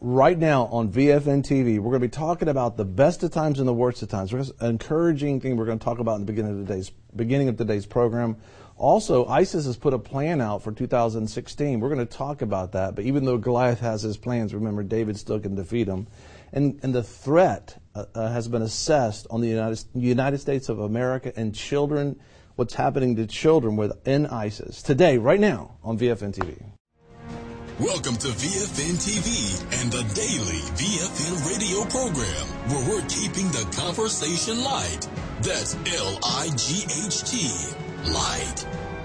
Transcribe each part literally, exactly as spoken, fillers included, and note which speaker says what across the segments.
Speaker 1: right now on V F N T V. We're going to be talking about the best of times and the worst of times. We're an encouraging thing we're going to talk about in the beginning of today's beginning of today's program. Also, ISIS has put a plan out for two thousand sixteen. We're going to talk about that. But even though Goliath has his plans, remember, David still can defeat him. And, and the threat uh, uh, has been assessed on the United, United States of America and children, what's happening to children within ISIS. Today, right now, on V F N T V.
Speaker 2: Welcome to V F N T V and the daily V F N radio program, where we're keeping the conversation light. That's L I G H T, light.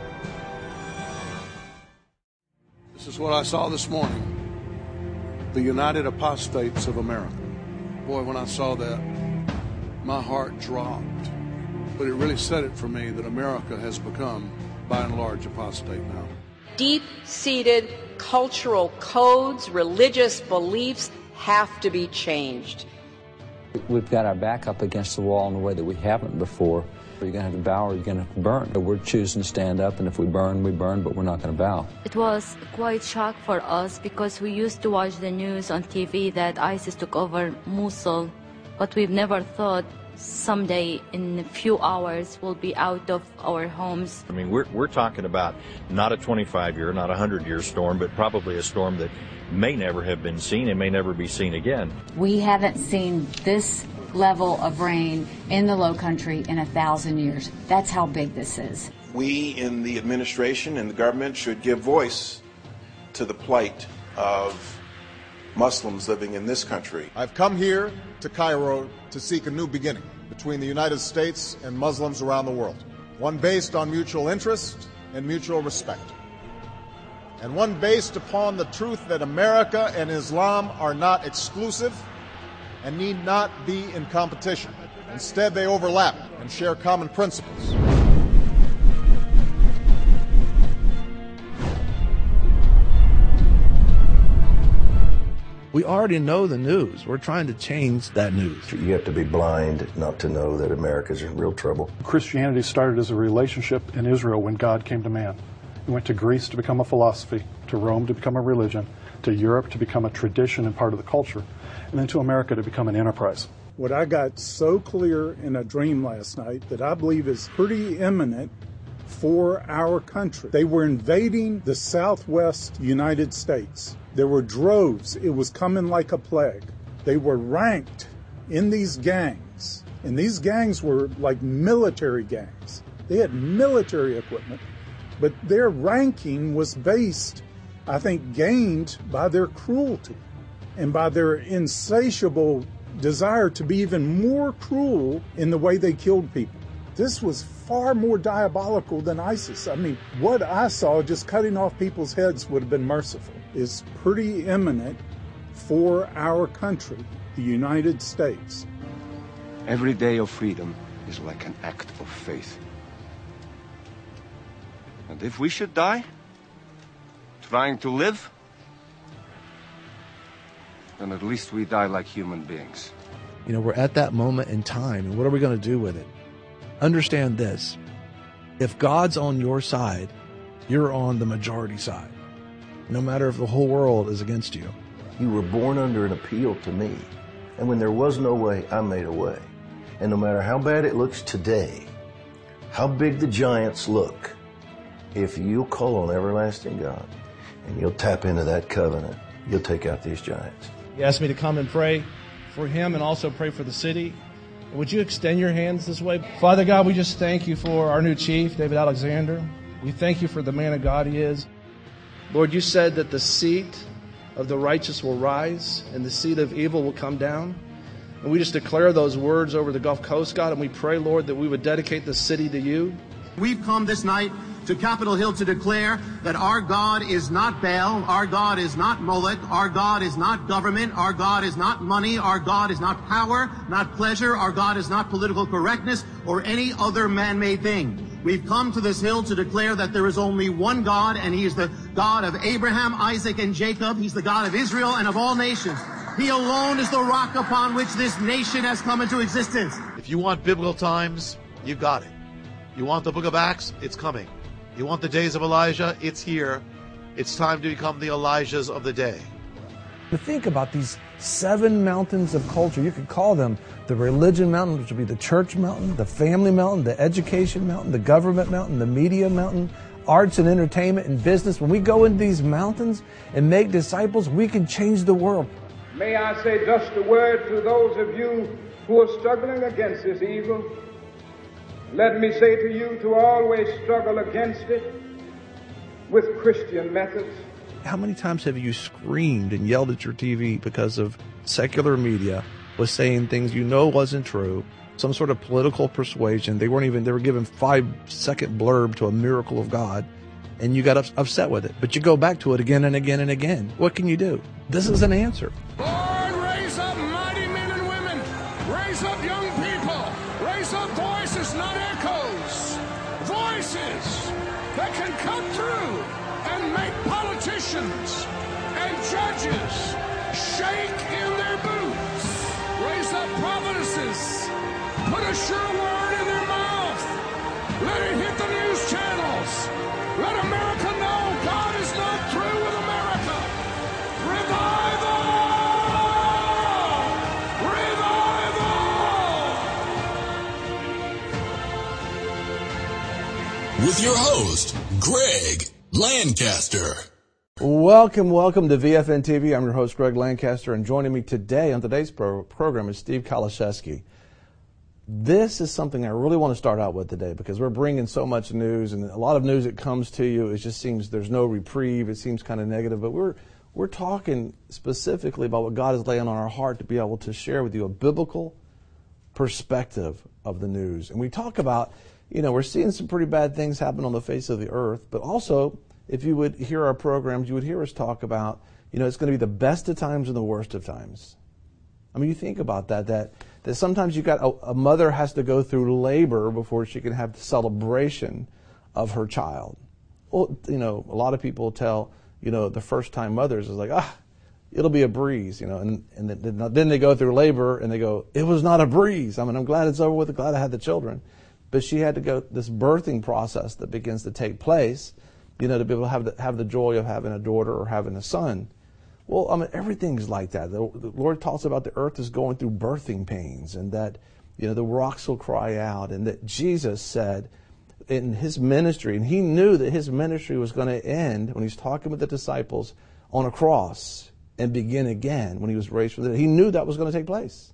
Speaker 3: This is what I saw this morning. The United Apostates of America. Boy, when I saw that, my heart dropped. But it really said it for me that America has become, by and large, apostate now.
Speaker 4: Deep-seated cultural codes, religious beliefs have to be changed.
Speaker 5: We've got our back up against the wall in a way that we haven't before. You're going to have to bow or you're going to have to burn. We're choosing to stand up, and if we burn, we burn, but we're not going to bow.
Speaker 6: It was quite shock for us because we used to watch the news on T V that ISIS took over Mosul, but we've never thought someday in a few hours we'll be out of our homes.
Speaker 7: I mean, we're, we're talking about not a twenty-five year, not a one hundred year storm, but probably a storm that may never have been seen and may never be seen again.
Speaker 8: We haven't seen this level of rain in the Low Country in a thousand years. That's how big this is.
Speaker 9: We in the administration and the government should give voice to the plight of Muslims living in this country.
Speaker 10: I've come here to Cairo to seek a new beginning between the United States and Muslims around the world, one based on mutual interest and mutual respect, and one based upon the truth that America and Islam are not exclusive and need not be in competition. Instead, they overlap and share common principles.
Speaker 1: We already know the news. We're trying to change that news.
Speaker 11: You have to be blind not to know that America's in real trouble.
Speaker 12: Christianity started as a relationship in Israel when God came to man. He went to Greece to become a philosophy, to Rome to become a religion, to Europe to become a tradition and part of the culture, and then to America to become an enterprise.
Speaker 13: What I got so clear in a dream last night that I believe is pretty imminent for our country. They were invading the southwest United States. There were droves. It was coming like a plague. They were ranked in these gangs, and these gangs were like military gangs. They had military equipment, but their ranking was based, I think, gained by their cruelty and by their insatiable desire to be even more cruel in the way they killed people. This was far more diabolical than ISIS. I mean, what I saw, just cutting off people's heads would have been merciful, is pretty imminent for our country, the United States.
Speaker 14: Every day of freedom is like an act of faith. And if we should die trying to live, then at least we die like human beings.
Speaker 1: You know, we're at that moment in time, and what are we going to do with it? Understand this. If God's on your side, you're on the majority side, no matter if the whole world is against you.
Speaker 11: You were born under an appeal to me, and when there was no way, I made a way. And no matter how bad it looks today, how big the giants look, if you'll call on everlasting God and you'll tap into that covenant, you'll take out these giants.
Speaker 15: He asked me to come and pray for him and also pray for the city. Would you extend your hands this way? Father God, we just thank you for our new chief, David Alexander. We thank you for the man of God he is. Lord, you said that the seat of the righteous will rise and the seat of evil will come down. And we just declare those words over the Gulf Coast, God, and we pray, Lord, that we would dedicate the city to you.
Speaker 16: We've come this night to Capitol Hill to declare that our God is not Baal, our God is not Moloch, our God is not government, our God is not money, our God is not power, not pleasure, our God is not political correctness or any other man-made thing. We've come to this hill to declare that there is only one God, and he is the God of Abraham, Isaac, and Jacob. He's the God of Israel and of all nations. He alone is the rock upon which this nation has come into existence.
Speaker 17: If you want biblical times, you've got it. You want the book of Acts? It's coming. You want the days of Elijah? It's here. It's time to become the Elijahs of the day.
Speaker 1: To think about these seven mountains of culture. You could call them the religion mountain, which would be the church mountain, the family mountain, the education mountain, the government mountain, the media mountain, arts and entertainment and business. When we go into these mountains and make disciples, we can change the world.
Speaker 18: May I say just a word to those of you who are struggling against this evil. Let me say to you to always struggle against it with Christian methods.
Speaker 1: How many times have you screamed and yelled at your T V because of secular media was saying things you know wasn't true, some sort of political persuasion? They weren't even, they were given five second blurb to a miracle of God, and you got upset with it. But you go back to it again and again and again. What can you do? This is an answer.
Speaker 19: Lord, raise up mighty men and women. Raise up young people. Raise up voices, not echoes. Voices that can cut through and make politicians and judges shake in their boots. Raise up prophetesses. Put a sure word in their mouth. Let it hit the news channels. Let America know God is not through with America. Revival! Revival!
Speaker 2: With your host, Greg Lancaster.
Speaker 1: Welcome, welcome to V F N T V. I'm your host, Greg Lancaster, and joining me today on today's pro- program is Steve Kaliszewski. This is something I really want to start out with today because we're bringing so much news, and a lot of news that comes to you, it just seems there's no reprieve. It seems kind of negative, but we're we're talking specifically about what God is laying on our heart to be able to share with you a biblical perspective of the news. And we talk about, you know, we're seeing some pretty bad things happen on the face of the earth, but also, if you would hear our programs, you would hear us talk about, you know, it's going to be the best of times and the worst of times. I mean, you think about that, that, that sometimes you got a, a mother has to go through labor before she can have the celebration of her child. Well, you know, a lot of people tell, you know, the first time mothers is like, ah, it'll be a breeze, you know, and, and then they go through labor and they go, it was not a breeze. I mean, I'm glad it's over with, glad I had the children. But she had to go this birthing process that begins to take place, you know, to be able to have the, have the joy of having a daughter or having a son. Well, I mean, everything's like that. The, the Lord talks about the earth is going through birthing pains, and that, you know, the rocks will cry out, and that Jesus said in his ministry, and he knew that his ministry was going to end when he's talking with the disciples on a cross and begin again when he was raised from the dead. He knew that was going to take place.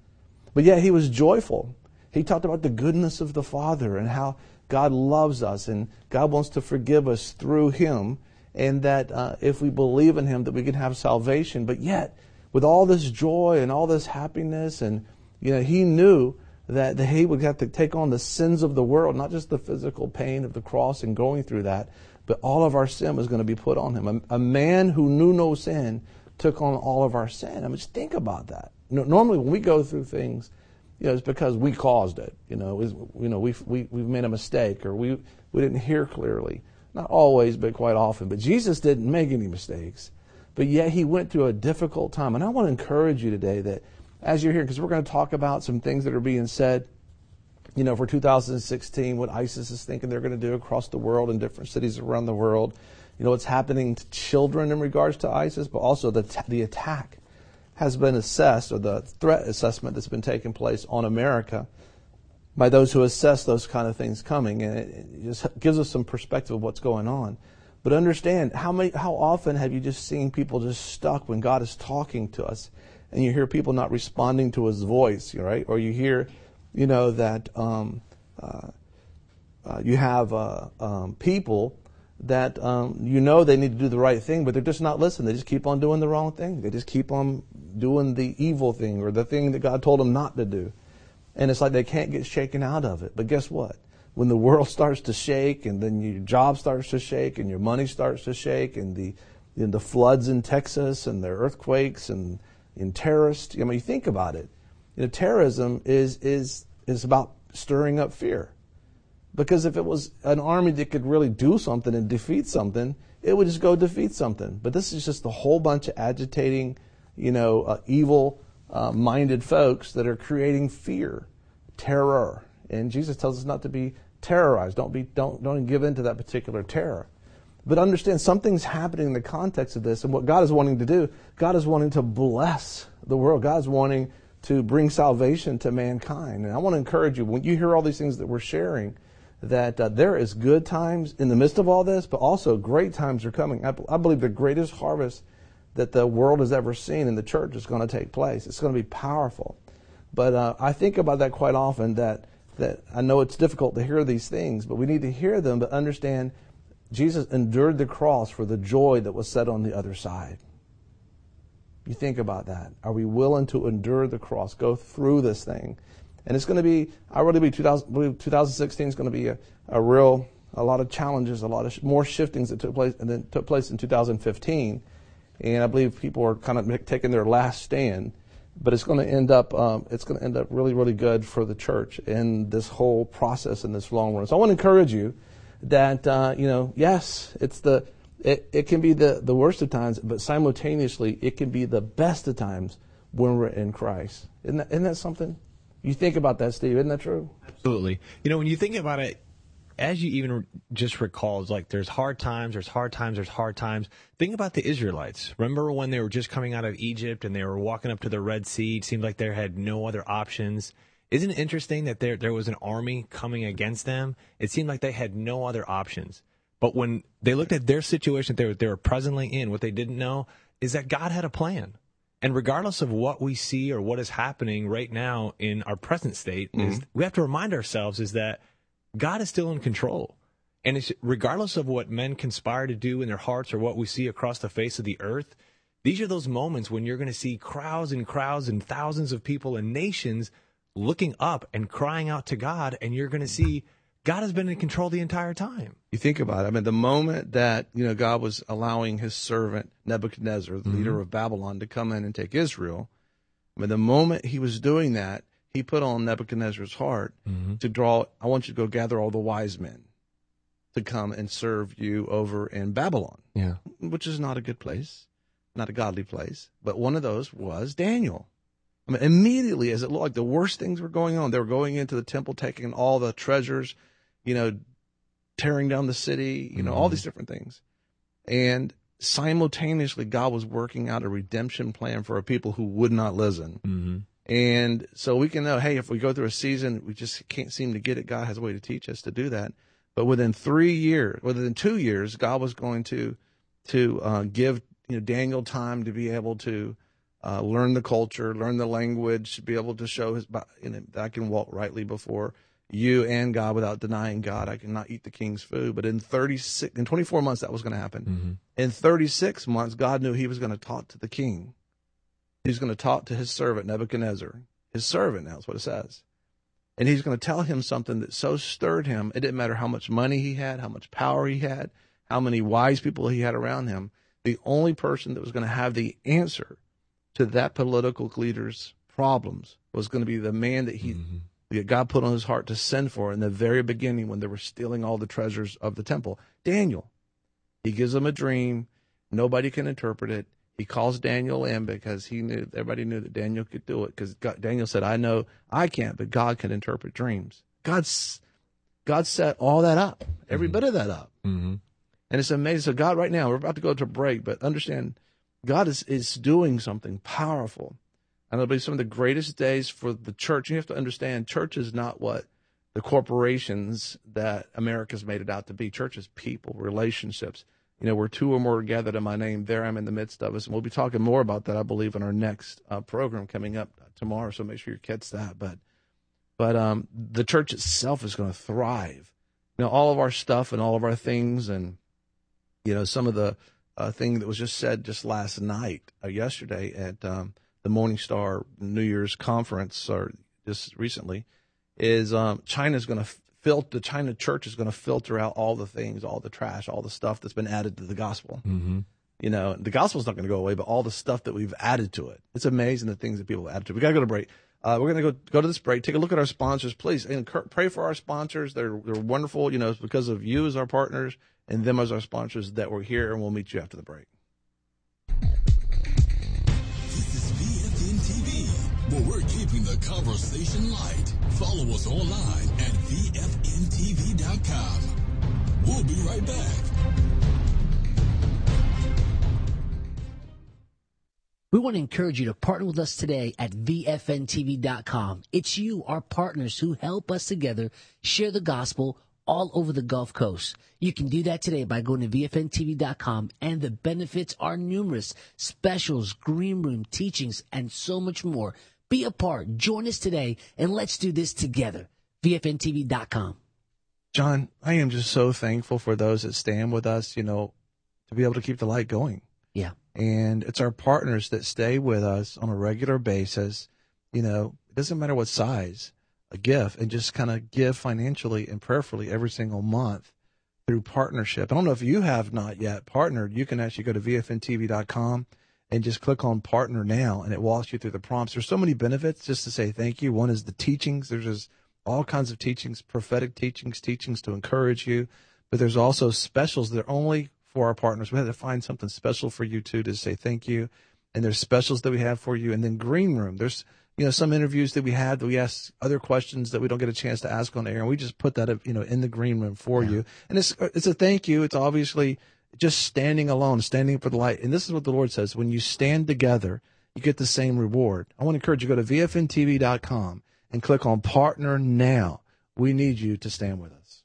Speaker 1: But yet he was joyful. He talked about the goodness of the Father and how God loves us and God wants to forgive us through him, and that uh, if we believe in him that we can have salvation. But yet, with all this joy and all this happiness, and you know, he knew that, that he would have to take on the sins of the world, not just the physical pain of the cross and going through that, but all of our sin was going to be put on him. A, a man who knew no sin took on all of our sin. I mean, just think about that. You know, normally when we go through things, you know, it's because we caused it. You know, it was, you know, we've we, we've made a mistake, or we we didn't hear clearly. Not always, but quite often. But Jesus didn't make any mistakes. But yet he went through a difficult time. And I want to encourage you today that as you're here, because we're going to talk about some things that are being said, you know, for two thousand sixteen, what ISIS is thinking they're going to do across the world in different cities around the world. You know, what's happening to children in regards to ISIS, but also the t- the attack has been assessed, or the threat assessment that's been taking place on America by those who assess those kind of things coming, and it just gives us some perspective of what's going on. But understand, how many, how often have you just seen people just stuck when God is talking to us, and you hear people not responding to his voice, right? Or you hear, you know, that um, uh, uh, you have uh, um, people that um, you know they need to do the right thing, but they're just not listening. They just keep on doing the wrong thing. They just keep on doing the evil thing, or the thing that God told them not to do. And it's like they can't get shaken out of it. But guess what? When the world starts to shake, and then your job starts to shake, and your money starts to shake, and the and the floods in Texas, and the earthquakes, and in terrorists, I mean, you think about it. You know, terrorism is is is about stirring up fear. Because if it was an army that could really do something and defeat something, it would just go defeat something. But this is just a whole bunch of agitating, you know, uh, evil uh, minded folks that are creating fear, terror. And Jesus tells us not to be terrorized. Don't be, don't, don't give in to that particular terror. But understand, something's happening in the context of this, and what God is wanting to do, God is wanting to bless the world. God is wanting to bring salvation to mankind. And I want to encourage you, when you hear all these things that we're sharing, that uh, there is good times in the midst of all this, but also great times are coming. I, I believe the greatest harvest that the world has ever seen in the church is going to take place. It's going to be powerful. But uh, I think about that quite often, that, that I know it's difficult to hear these things, but we need to hear them, but understand Jesus endured the cross for the joy that was set on the other side. You think about that. Are we willing to endure the cross, go through this thing? And it's going to be, I really believe twenty sixteen is going to be a, a real, a lot of challenges, a lot of sh- more shiftings that took place and then took place in two thousand fifteen. And I believe people are kind of taking their last stand. But it's going to end up, um, it's going to end up really, really good for the church in this whole process in this long run. So I want to encourage you that, uh, you know, yes, it's the, it, it can be the, the worst of times, but simultaneously it can be the best of times when we're in Christ. Isn't that, isn't that something? You think about that, Steve. Isn't that true?
Speaker 20: Absolutely. You know, when you think about it, as you even just recall, it's like there's hard times, there's hard times, there's hard times. Think about the Israelites. Remember when they were just coming out of Egypt and they were walking up to the Red Sea? It seemed like they had no other options. Isn't it interesting that there there was an army coming against them? It seemed like they had no other options. But when they looked at their situation that they were, they were presently in, what they didn't know is that God had a plan. And regardless of what we see or what is happening right now in our present state, mm-hmm. is we have to remind ourselves is that God is still in control. And it's, regardless of what men conspire to do in their hearts or what we see across the face of the earth, these are those moments when you're going to see crowds and crowds and thousands of people and nations looking up and crying out to God, and you're going to see God has been in control the entire time.
Speaker 1: You think about it. I mean, the moment that, you know, God was allowing his servant Nebuchadnezzar, the mm-hmm. leader of Babylon, to come in and take Israel, I mean, the moment he was doing that, he put on Nebuchadnezzar's heart mm-hmm. to draw, I want you to go gather all the wise men to come and serve you over in Babylon,
Speaker 20: yeah,
Speaker 1: which is not a good place, not a godly place. But one of those was Daniel. I mean, immediately as it looked like the worst things were going on, they were going into the temple, taking all the treasures, you know, tearing down the city, you know, mm-hmm. all these different things. And simultaneously, God was working out a redemption plan for a people who would not listen.
Speaker 20: Mm-hmm.
Speaker 1: And so we can know, hey, if we go through a season, we just can't seem to get it. God has a way to teach us to do that. But within three years, within two years, God was going to to uh, give you know Daniel time to be able to uh, learn the culture, learn the language, be able to show his, you know, I can walk rightly before you and God without denying God. I cannot eat the king's food. But in thirty-six, in twenty-four months, that was going to happen.
Speaker 20: Mm-hmm.
Speaker 1: In thirty-six months, God knew he was going to talk to the king. He's going to talk to his servant, Nebuchadnezzar. His servant, now is what it says. And he's going to tell him something that so stirred him. It didn't matter how much money he had, how much power he had, how many wise people he had around him. The only person that was going to have the answer to that political leader's problems was going to be the man that he, mm-hmm. that God put on his heart to send for in the very beginning when they were stealing all the treasures of the temple. Daniel. He gives him a dream. Nobody can interpret it. He calls Daniel in because he knew, everybody knew that Daniel could do it, because Daniel said, I know I can't, but God can interpret dreams. God's, God set all that up, every mm-hmm. bit of that up.
Speaker 20: Mm-hmm.
Speaker 1: And it's amazing. So God, right now, we're about to go to a break, but understand, God is, is doing something powerful. And it'll be some of the greatest days for the church. You have to understand, church is not what the corporations that America's made it out to be. Church is people, relationships. You know, where two or more are gathered in my name, there I'm in the midst of us. And we'll be talking more about that, I believe, in our next uh, program coming up tomorrow. So make sure you catch that. But but um, the church itself is going to thrive. You know, all of our stuff and all of our things, and, you know, some of the uh, thing that was just said just last night, uh, yesterday at um, the Morning Star New Year's conference, or just recently, is um, China's going to filter, the China church is going to filter out all the things, all the trash, all the stuff that's been added to the gospel.
Speaker 20: Mm-hmm.
Speaker 1: You know, the gospel's not going to go away, but all the stuff that we've added to it. It's amazing the things that people add to it. We got to go to break. Uh, we're going to go go to this break. Take a look at our sponsors, please. And pray for our sponsors. They're they're wonderful. You know, it's because of you as our partners and them as our sponsors that we're here, and we'll meet you after the break.
Speaker 2: This is V F N T V, where we're keeping the conversation light. Follow us online at V F N T V dot com. We'll be right back.
Speaker 21: want to encourage you to partner with us today at V F N T V dot com. It's you, our partners, who help us together share the gospel all over the Gulf Coast. You can do that today by going to V F N T V dot com, and the benefits are numerous. Specials, green room, teachings, and so much more. Be a part. Join us today, and let's do this together. V F N T V dot com.
Speaker 1: John, I am just so thankful for those that stand with us, you know, to be able to keep the light going.
Speaker 21: Yeah.
Speaker 1: And it's our partners that stay with us on a regular basis. You know, it doesn't matter what size, a gift, and just kind of give financially and prayerfully every single month through partnership. I don't know if you have not yet partnered. You can actually go to V F N T V dot com and just click on partner now, and it walks you through the prompts. There's so many benefits just to say thank you. One is the teachings. There's just all kinds of teachings, prophetic teachings, teachings to encourage you. But there's also specials that are only for our partners. We had to find something special for you too to say thank you. And there's specials that we have for you. And then Green Room. There's, you know, some interviews that we had that we ask other questions that we don't get a chance to ask on air, and we just put that, you know, in the Green Room for yeah. you. And it's it's a thank you. It's obviously just standing alone, standing for the light. And this is what the Lord says: when you stand together, you get the same reward. I want to encourage you to go to V F N T V dot com and click on Partner Now. We need you to stand with us.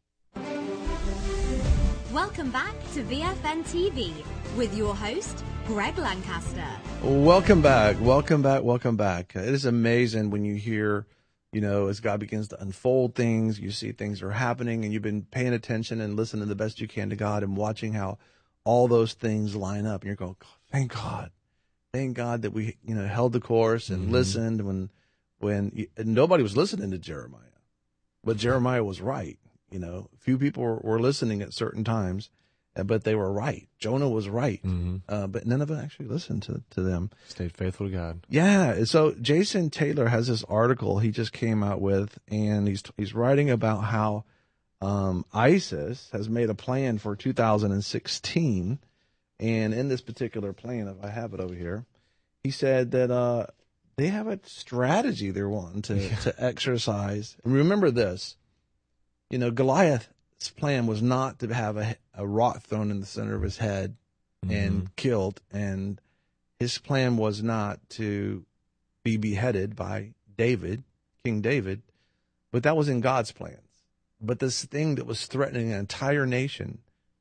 Speaker 22: Welcome back to V F N T V with your host, Greg Lancaster.
Speaker 1: Welcome back. Welcome back. Welcome back. It is amazing when you hear, you know, as God begins to unfold things, you see things are happening, and you've been paying attention and listening the best you can to God and watching how all those things line up. And you're going, thank God. Thank God that we, you know, held the course and mm-hmm. listened when, when you, nobody was listening to Jeremiah, but Jeremiah was right. You know, few people were, were listening at certain times, but they were right. Jonah was right, mm-hmm. uh, but none of them actually listened to, to them.
Speaker 20: Stayed faithful to God.
Speaker 1: Yeah. So Jason Taylor has this article he just came out with, and he's he's writing about how um, ISIS has made a plan for two thousand sixteen, and in this particular plan, if I have it over here, he said that uh, they have a strategy they're wanting to, yeah. to exercise. And remember this. You know, Goliath's plan was not to have a, a rock thrown in the center of his head mm-hmm. and killed. And his plan was not to be beheaded by David, King David, but that was in God's plans. But this thing that was threatening an entire nation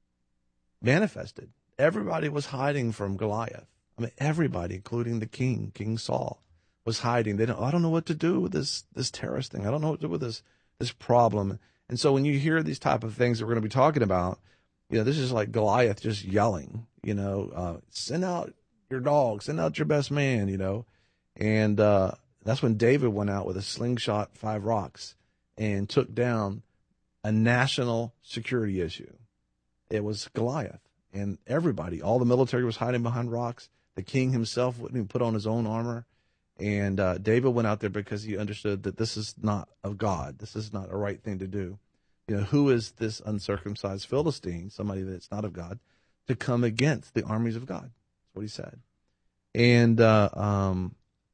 Speaker 1: manifested. Everybody was hiding from Goliath. I mean, everybody, including the king, King Saul, was hiding. They don't, I don't know what to do with this, this terrorist thing. I don't know what to do with this, this problem. And so when you hear these type of things that we're going to be talking about, you know, this is like Goliath just yelling, you know, uh, send out your dog, send out your best man, you know. And uh, that's when David went out with a slingshot, five rocks, and took down a national security issue. It was Goliath. And everybody, all the military was hiding behind rocks. The king himself wouldn't even put on his own armor. And uh, David went out there because he understood that this is not of God. This is not a right thing to do. You know, who is this uncircumcised Philistine, somebody that's not of God, to come against the armies of God? That's what he said. And uh, um,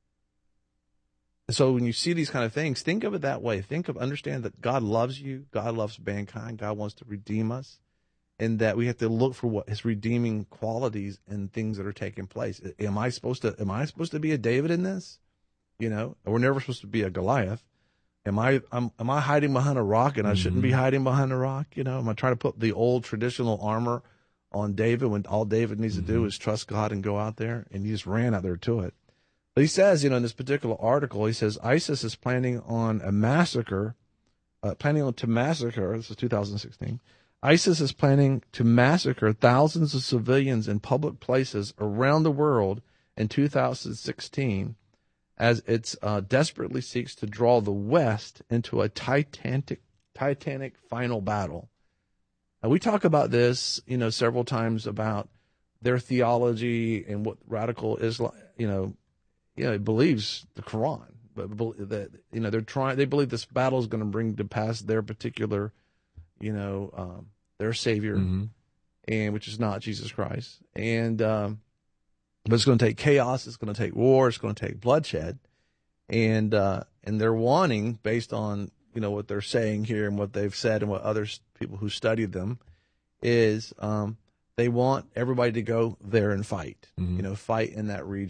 Speaker 1: so when you see these kind of things, think of it that way. Think of, understand that God loves you. God loves mankind. God wants to redeem us. And that we have to look for what his redeeming qualities and things that are taking place. Am I supposed to, am I supposed to be a David in this? You know, we're never supposed to be a Goliath. Am I, am, am I hiding behind a rock and I mm-hmm. shouldn't be hiding behind a rock? You know, am I trying to put the old traditional armor on David when all David needs mm-hmm. to do is trust God and go out there? And he just ran out there to it. But he says, you know, in this particular article, he says ISIS is planning on a massacre, uh, planning on to massacre, this is two thousand sixteen, ISIS is planning to massacre thousands of civilians in public places around the world in two thousand sixteen as it uh, desperately seeks to draw the West into a titanic, titanic final battle. Now, we talk about this, you know, several times about their theology and what radical Islam, you know, you know, it believes the Quran, but that, you know, they're trying, they believe this battle is going to bring to pass their particular, you know, um, their Savior, mm-hmm. and which is not Jesus Christ. And um, but it's going to take chaos. It's going to take war. It's going to take bloodshed. And uh, and they're wanting, based on you know what they're saying here and what they've said and what other people who studied them, is um, they want everybody to go there and fight. Mm-hmm. You know, fight in that region.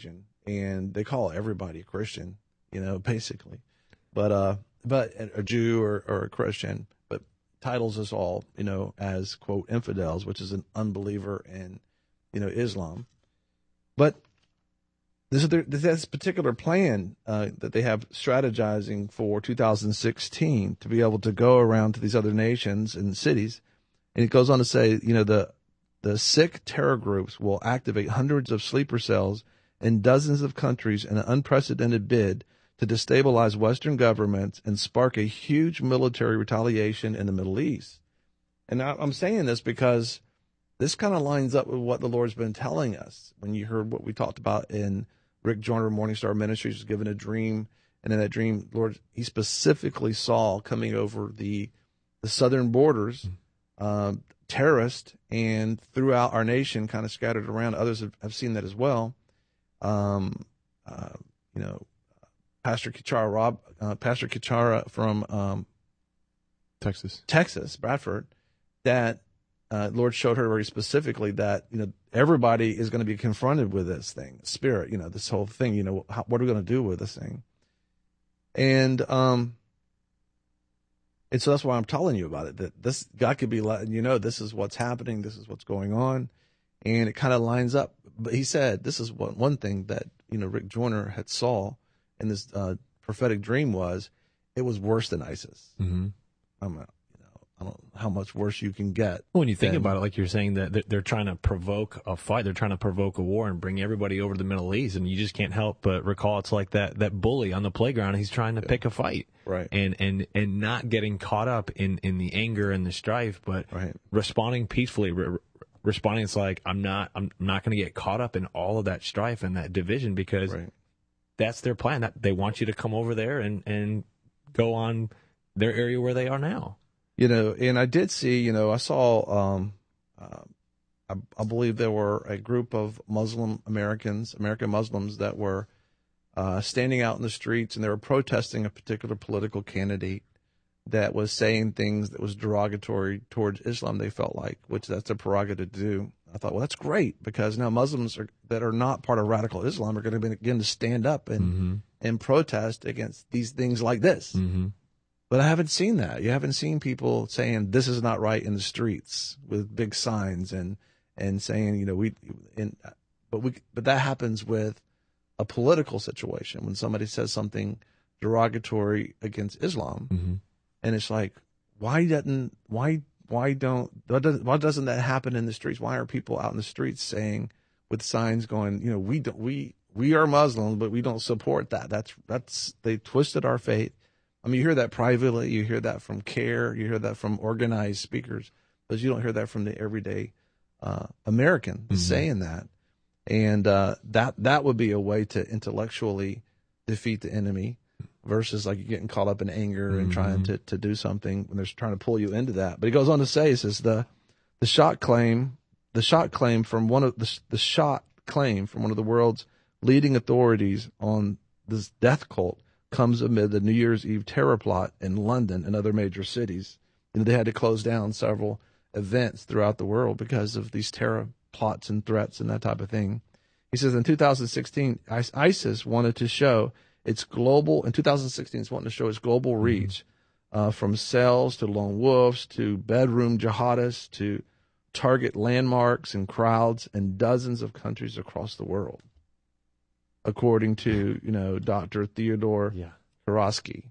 Speaker 1: and they call everybody a Christian, you know, basically, but uh, but a Jew or, or a Christian, but titles us all, you know, as quote infidels, which is an unbeliever in, you know, Islam. But this is their, this particular plan uh, that they have strategizing for two thousand sixteen to be able to go around to these other nations and cities, and it goes on to say, you know, the the Sikh terror groups will activate hundreds of sleeper cells in dozens of countries in an unprecedented bid to destabilize Western governments and spark a huge military retaliation in the Middle East. And I, I'm saying this because this kind of lines up with what the Lord's been telling us. When you heard what we talked about in Rick Joyner, Morningstar Ministries, was given a dream, and in that dream, Lord, he specifically saw coming over the the southern borders, um, terrorists, and throughout our nation, kind of scattered around. Others have, have seen that as well. Um, uh, you know, Pastor Kichara, Rob, uh, Pastor Kichara from um,
Speaker 20: Texas,
Speaker 1: Texas, Bradford, that uh, Lord showed her very specifically that, you know, everybody is going to be confronted with this thing, spirit, you know, this whole thing. You know, how, what are we going to do with this thing? And um, and so that's why I'm telling you about it. That this God could be letting you know this is what's happening, this is what's going on, and it kind of lines up. But he said this is one one thing that, you know, Rick Joyner had saw in this uh, prophetic dream was it was worse than ISIS.
Speaker 20: Mm-hmm.
Speaker 1: I'm not, you know, I don't know how much worse you can get.
Speaker 20: When you think
Speaker 1: than,
Speaker 20: about it, like you're saying, that they're trying to provoke a fight, they're trying to provoke a war and bring everybody over to the Middle East, and you just can't help but recall it's like that that bully on the playground. He's trying to yeah. pick a fight,
Speaker 1: right?
Speaker 20: And and and not getting caught up in in the anger and the strife, but
Speaker 1: right.
Speaker 20: responding peacefully. Re- responding, it's like I'm not I'm not going to get caught up in all of that strife and that division, because
Speaker 1: right.
Speaker 20: that's their plan. That they want you to come over there and and go on their area where they are now.
Speaker 1: You know, and I did see, you know, I saw, um, uh, I, I believe there were a group of Muslim Americans, American Muslims, that were uh, standing out in the streets, and they were protesting a particular political candidate that was saying things that was derogatory towards Islam, they felt like, which that's their prerogative to do. I thought, well, that's great, because now Muslims are, that are not part of radical Islam are going to begin to stand up and
Speaker 20: mm-hmm.
Speaker 1: and protest against these things like this.
Speaker 20: Mm-hmm.
Speaker 1: But I haven't seen that. You haven't seen people saying this is not right in the streets with big signs and and saying, you know, we. In, but we. But that happens with a political situation when somebody says something derogatory against Islam,
Speaker 20: mm-hmm.
Speaker 1: and it's like, why doesn't why why don't why doesn't, why doesn't that happen in the streets? Why are people out in the streets saying with signs going, you know, we don't we we are Muslims, but we don't support that. That's that's they twisted our faith. I mean, you hear that privately, you hear that from CARE, you hear that from organized speakers, but you don't hear that from the everyday uh, American
Speaker 20: mm-hmm.
Speaker 1: saying that. And uh, that that would be a way to intellectually defeat the enemy versus like you're getting caught up in anger mm-hmm. and trying to, to do something when they're trying to pull you into that. But he goes on to say, he says the the shot claim, the shot claim from one of the the shot claim from one of the world's leading authorities on this death cult comes amid the New Year's Eve terror plot in London and other major cities. You know, they had to close down several events throughout the world because of these terror plots and threats and that type of thing. He says in two thousand sixteen, ISIS wanted to show its global, in two thousand sixteen, it's wanting to show its global reach, uh, from cells to lone wolves to bedroom jihadists to target landmarks and crowds in dozens of countries across the world, according to, you know, Doctor Theodore
Speaker 20: yeah.
Speaker 1: Karosky.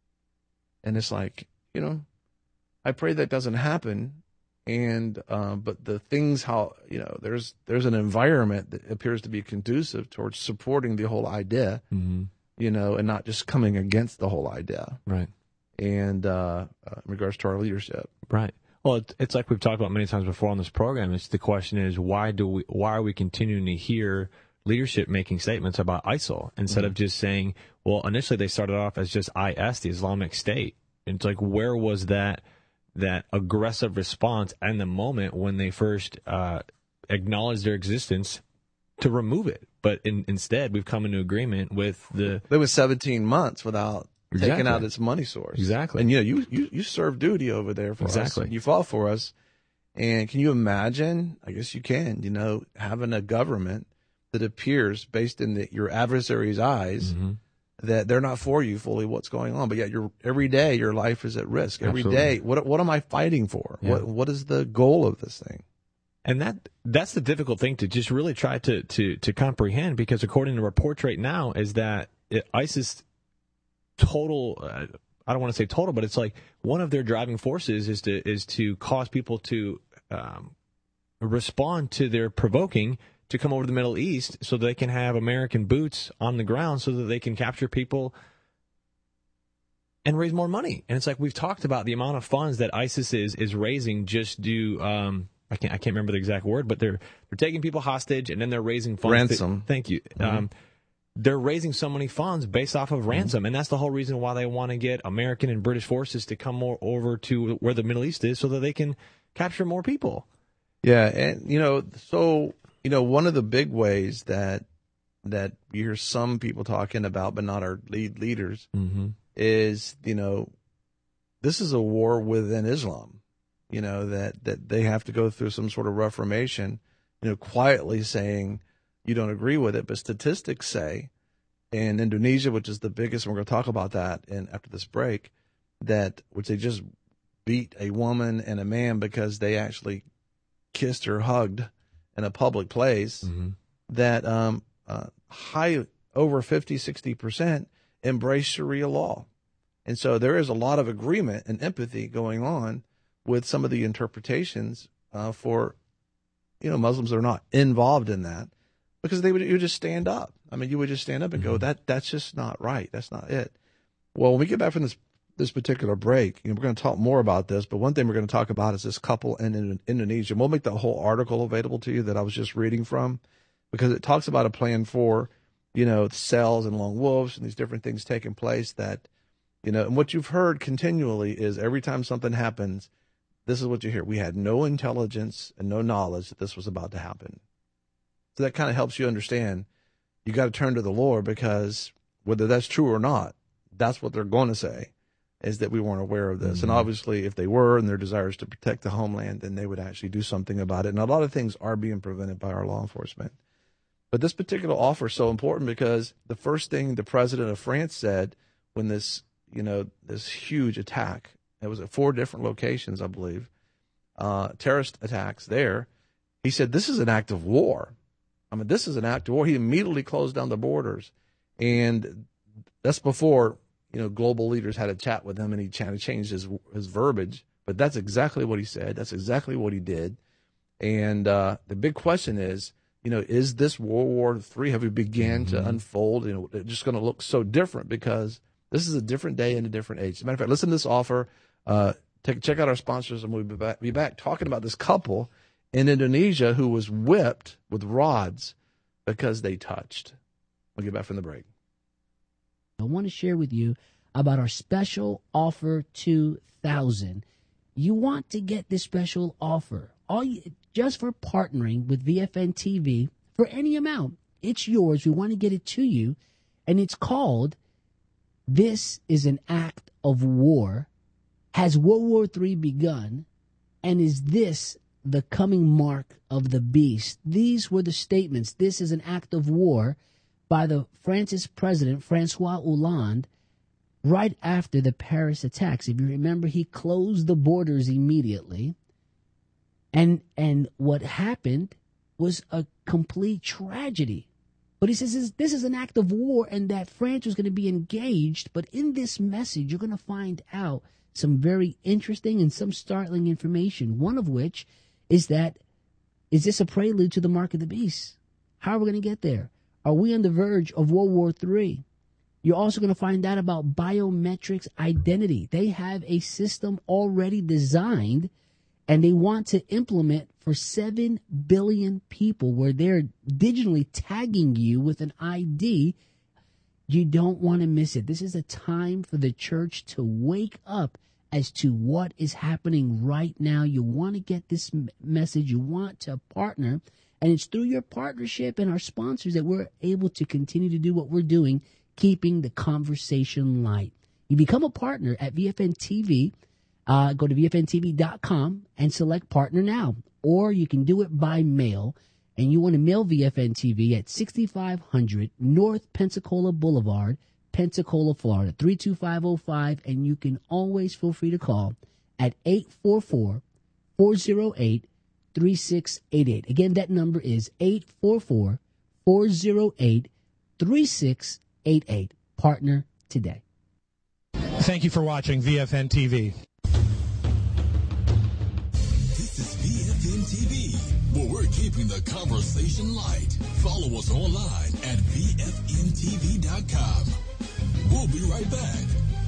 Speaker 1: And it's like, you know, I pray that doesn't happen. And, uh, but the things how, you know, there's, there's an environment that appears to be conducive towards supporting the whole idea,
Speaker 20: mm-hmm.
Speaker 1: you know, and not just coming against the whole idea.
Speaker 20: Right.
Speaker 1: And, uh, uh in regards to our leadership.
Speaker 20: Right. Well, it's like we've talked about many times before on this program. It's the question is, why do we, why are we continuing to hear leadership making statements about ISIL instead mm-hmm. of just saying, well, initially they started off as just I S, the Islamic State. And it's like, where was that that aggressive response in the moment when they first uh, acknowledged their existence to remove it? But in, instead, we've come into agreement with the.
Speaker 1: There was seventeen months without
Speaker 20: exactly.
Speaker 1: taking out its money source.
Speaker 20: Exactly.
Speaker 1: And you know, you you, you served duty over there for
Speaker 20: exactly.
Speaker 1: us. You fought for us. And can you imagine? I guess you can. You know, having a government that appears based in the, your adversary's eyes
Speaker 20: Mm-hmm.
Speaker 1: that they're not for you fully what's going on, but yet you're, every day your life is at risk. Every
Speaker 20: Absolutely.
Speaker 1: day, what what am I fighting for?
Speaker 20: Yeah.
Speaker 1: What what is the goal of this thing?
Speaker 20: And that that's the difficult thing to just really try to to to comprehend, because according to reports right now is that it, ISIS total uh, I don't want to say total, but it's like one of their driving forces is to is to cause people to um, respond to their provoking to come over to the Middle East so they can have American boots on the ground so that they can capture people and raise more money. And it's like we've talked about the amount of funds that ISIS is is raising just due. Um, I can't I can't remember the exact word, but they're they're taking people hostage and then they're raising funds.
Speaker 1: Ransom.
Speaker 20: To, thank you.
Speaker 1: Mm-hmm.
Speaker 20: Um, they're raising so many funds based off of ransom, mm-hmm. and that's the whole reason why they want to get American and British forces to come more over to where the Middle East is so that they can capture more people.
Speaker 1: Yeah, and you know, so you know, one of the big ways that that you hear some people talking about, but not our lead leaders,
Speaker 20: mm-hmm.
Speaker 1: is you know, this is a war within Islam. You know, that, that they have to go through some sort of reformation, you know, quietly saying you don't agree with it. But statistics say in Indonesia, which is the biggest, and we're going to talk about that in, after this break, that which they just beat a woman and a man because they actually kissed or hugged in a public place,
Speaker 20: mm-hmm.
Speaker 1: that um, uh, high over fifty, sixty percent embrace Sharia law. And so there is a lot of agreement and empathy going on with some of the interpretations uh, for, you know, Muslims that are not involved in that, because they would you would just stand up. I mean, you would just stand up and
Speaker 20: mm-hmm.
Speaker 1: go, that that's just not right. That's not it. Well, when we get back from this this particular break, you know, we're going to talk more about this. But one thing we're going to talk about is this couple in, in Indonesia. We'll make the whole article available to you that I was just reading from, because it talks about a plan for, you know, cells and lone wolves and these different things taking place that, you know, and what you've heard continually is every time something happens, this is what you hear. We had no intelligence and no knowledge that this was about to happen. So that kind of helps you understand you got to turn to the Lord, because whether that's true or not, that's what they're going to say, is that we weren't aware of this. Mm-hmm. And obviously, if they were and their desire is to protect the homeland, then they would actually do something about it. And a lot of things are being prevented by our law enforcement. But this particular offer is so important because the first thing the president of France said when this, you know, this huge attack, it was at four different locations, I believe, uh, terrorist attacks there. He said, this is an act of war. I mean, this is an act of war. He immediately closed down the borders. And that's before, you know, global leaders had a chat with him and he kind of changed his, his verbiage. But that's exactly what he said. That's exactly what he did. And uh, the big question is, you know, is this World War Three, have we began mm-hmm. to unfold? You know, it's just going to look so different because this is a different day and a different age. As a matter of fact, listen to this offer. Uh, take, check out our sponsors, and we'll be back, be back talking about this couple in Indonesia who was whipped with rods because they touched. We'll get back from the break.
Speaker 21: I want to share with you about our special offer two thousand. You want to get this special offer all you, just for partnering with V F N T V for any amount. It's yours. We want to get it to you, and it's called This is an Act of War. Has World War Three begun? And is this the coming mark of the beast? These were the statements. This is an act of war by the France's president, Francois Hollande, right after the Paris attacks. If you remember, he closed the borders immediately. And and what happened was a complete tragedy. But he says this is an act of war and that France was going to be engaged. But in this message, you're going to find out some very interesting and some startling information, one of which is that, is this a prelude to the mark of the beast? How are we going to get there? Are we on the verge of World War Three? You're also going to find out about biometrics identity. They have a system already designed, and they want to implement for seven billion people where they're digitally tagging you with an I D. You don't want to miss it. This is a time for the church to wake up as to what is happening right now. You want to get this message. You want to partner. And it's through your partnership and our sponsors that we're able to continue to do what we're doing, keeping the conversation light. You become a partner at V F N T V. Uh, go to V F N T V dot com and select partner now. Or you can do it by mail. and you want to mail V F N T V at sixty-five hundred North Pensacola Boulevard, Pensacola, Florida, three two five oh five, and you can always feel free to call at eight four four, four oh eight, three six eight eight. Again, that number is eight four four, four oh eight, three six eight eight. Partner today.
Speaker 3: Thank you for watching V F N T V.
Speaker 2: This is V F N T V, where we're keeping the conversation light. Follow us online at V F N T V dot com. We'll be right back.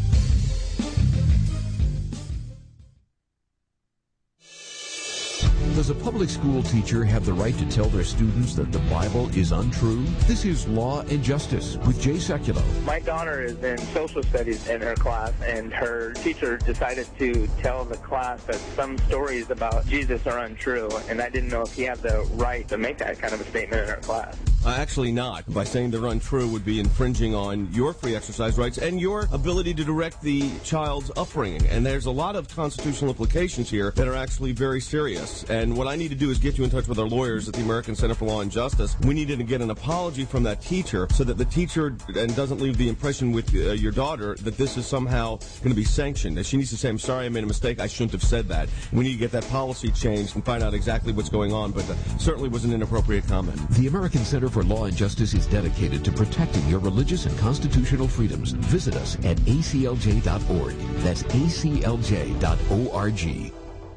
Speaker 4: Does a public school teacher have the right to tell their students that the Bible is untrue? This is Law and Justice with Jay Sekulow.
Speaker 23: My daughter is in social studies in her class, and her teacher decided to tell the class that some stories about Jesus are untrue, and I didn't know if he had the right to make that kind of a statement in her class.
Speaker 24: Uh, actually not. By saying they're untrue would be infringing on your free exercise rights and your ability to direct the child's upbringing. And there's a lot of constitutional implications here that are actually very serious. And what I need to do is get you in touch with our lawyers at the American Center for Law and Justice. We needed to get an apology from that teacher so that the teacher and doesn't leave the impression with uh, your daughter that this is somehow going to be sanctioned. That she needs to say, I'm sorry, I made a mistake. I shouldn't have said that. We need to get that policy changed and find out exactly what's going on. But uh, certainly was an inappropriate comment.
Speaker 4: The American Center for Law and Justice is dedicated to protecting your religious and constitutional freedoms. Visit us at A C L J dot org. That's A C L J dot org.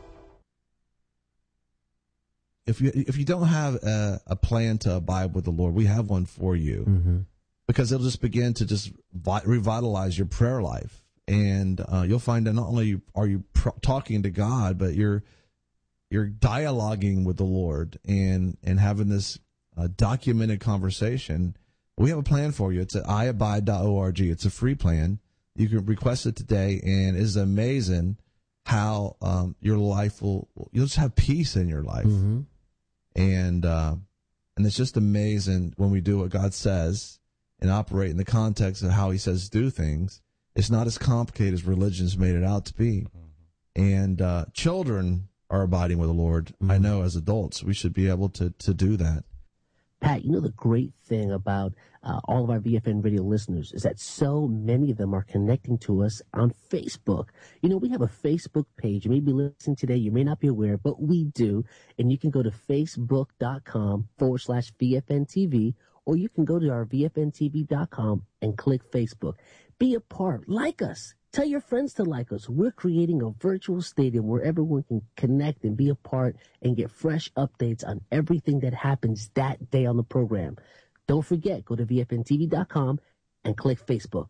Speaker 1: If you if you don't have a, a plan to abide with the Lord, we have one for you,
Speaker 21: mm-hmm.
Speaker 1: because it'll just begin to just vi- revitalize your prayer life, and uh, you'll find that not only are you pr- talking to God, but you're you're dialoguing with the Lord and and having this uh, documented conversation. We have a plan for you. It's at I abide dot org. It's a free plan. You can request it today, and it's amazing how um, your life will you'll just have peace in your life.
Speaker 21: Mm-hmm.
Speaker 1: And uh, and it's just amazing when we do what God says and operate in the context of how he says do things. It's not as complicated as religion's made it out to be. Mm-hmm. And uh, children are abiding with the Lord. Mm-hmm. I know as adults we should be able to, to do that.
Speaker 21: Pat, you know the great thing about uh, all of our V F N radio listeners is that so many of them are connecting to us on Facebook. You know, we have a Facebook page. You may be listening today. You may not be aware, but we do. And you can go to facebook.com forward slash VFNTV, or you can go to our V F N T V dot com and click Facebook. Be a part. Like us. Tell your friends to like us. We're creating a virtual stadium where everyone can connect and be a part and get fresh updates on everything that happens that day on the program. Don't forget, go to V F N T V dot com and click Facebook.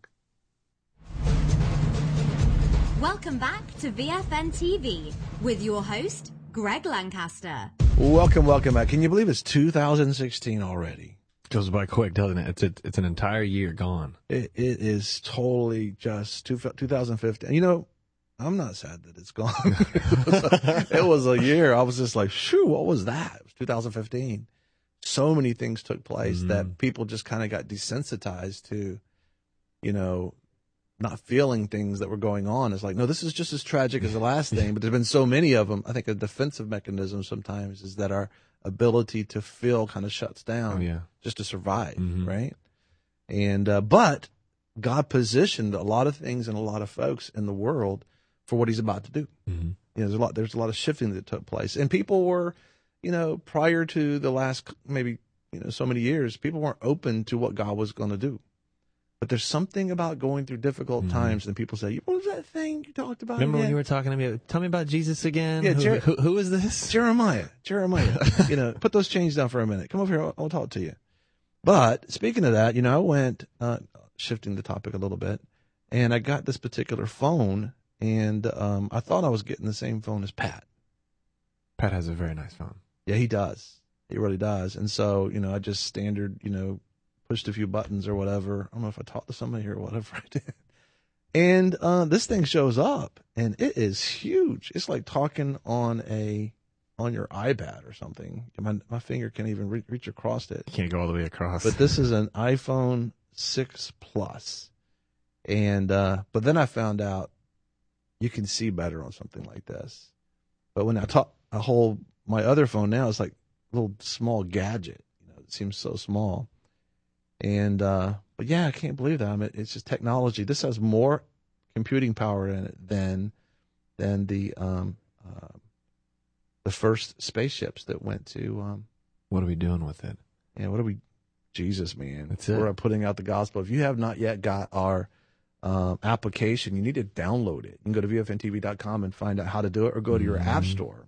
Speaker 22: Welcome back to V F N T V with your host, Greg Lancaster.
Speaker 1: Welcome, welcome back. Can you believe it's two thousand sixteen already?
Speaker 20: Goes by quick, doesn't it? It's a, it's an entire year gone.
Speaker 1: It, it is totally just two, two thousand fifteen. You know, I'm not sad that it's gone. it, was a, it was a year. I was just like, shoo, what was that? It was two thousand fifteen. So many things took place mm-hmm. that people just kind of got desensitized to, you know, not feeling things that were going on. It's like, no, this is just as tragic as the last thing, but there's been so many of them. I think a defensive mechanism sometimes is that our ability to feel kind of shuts down
Speaker 20: oh, yeah.
Speaker 1: just to survive,
Speaker 20: mm-hmm.
Speaker 1: right? And uh, but God positioned a lot of things and a lot of folks in the world for what he's about to do.
Speaker 20: Mm-hmm.
Speaker 1: You know, there's a lot there's a lot of shifting that took place. And people were, you know, prior to the last maybe, you know, so many years, people weren't open to what God was going to do. But there's something about going through difficult mm-hmm. times, and people say, "What was that thing you talked about?"
Speaker 20: Remember
Speaker 1: again?
Speaker 20: when you were talking to me? Tell me about Jesus again.
Speaker 1: Yeah,
Speaker 20: who,
Speaker 1: Jer-
Speaker 20: who, who is this?
Speaker 1: Jeremiah. Jeremiah. you know, put those chains down for a minute. Come over here. I'll, I'll talk to you. But speaking of that, you know, I went uh, shifting the topic a little bit, and I got this particular phone, and um, I thought I was getting the same phone as Pat.
Speaker 20: Pat has a very nice phone.
Speaker 1: Yeah, he does. He really does. And so, you know, I just standard, you know. pushed a few buttons or whatever. I don't know if I talked to somebody here or whatever I did. And uh, this thing shows up, and it is huge. It's like talking on a on your iPad or something. My my finger can't even re- reach across it.
Speaker 20: You can't go all the way across.
Speaker 1: But this is an iPhone six Plus. And uh, but then I found out you can see better on something like this. But when I talk, I hold my other phone now, it's like little small gadget. You know, it seems so small. And uh, but yeah, I can't believe that. I mean, it's just technology. This has more computing power in it than than the um, uh, the first spaceships that went to. Um,
Speaker 20: what are we doing with it?
Speaker 1: Yeah, what are we? Jesus, man,
Speaker 20: That's it.
Speaker 1: We're putting out the gospel. If you have not yet got our um, application, you need to download it. You can go to V F N T V dot com and find out how to do it, or go to your mm-hmm. app store